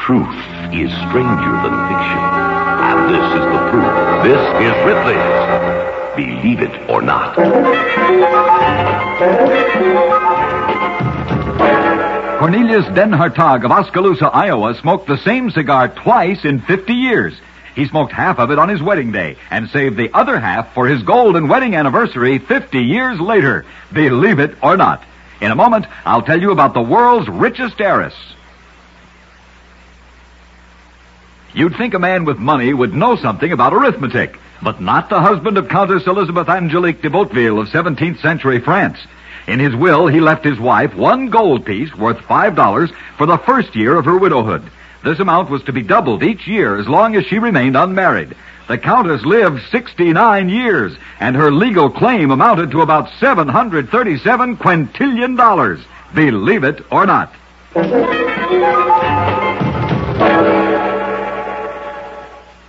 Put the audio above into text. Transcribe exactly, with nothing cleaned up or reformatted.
Truth is stranger than fiction. And this is the proof. This is Ripley's Believe It or Not. Cornelius Den Hartog of Oskaloosa, Iowa, smoked the same cigar twice in fifty years. He smoked half of it on his wedding day and saved the other half for his golden wedding anniversary fifty years later. Believe it or not. In a moment, I'll tell you about the world's richest heiress. You'd think a man with money would know something about arithmetic, but not the husband of Countess Elizabeth Angelique de Botteville of seventeenth century France. In his will, he left his wife one gold piece worth five dollars for the first year of her widowhood. This amount was to be doubled each year as long as she remained unmarried. The Countess lived sixty-nine years, and her legal claim amounted to about seven hundred thirty-seven quintillion dollars. Believe it or not.